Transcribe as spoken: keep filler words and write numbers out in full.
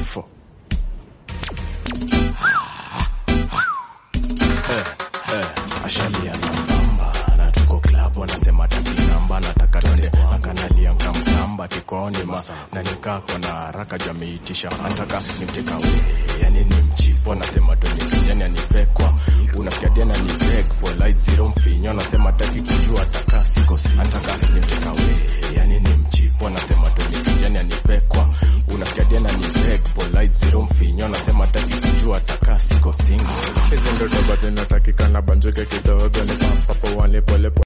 kifo. Eh, eh, ashalia na mbamba na tuko club wanasema taki namba nataka twende akanalia mkamkamba kikoni masa na nikako na haraka jameitisha nataka nimteka wewe yani ni mchipo wanasema twende kijani anipekwa unasikia diana ni beg polite zero mfinyo wanasema taki kujua taka siko si nataka nimteka wewe yani ni mchipo wanasema twende kijani anipekwa unasikia diana ni beg polite zero mfinyo wanasema taki kujua taka siko single hizo ndo doba zinatakikana banjuke kidogo ni papo wale pole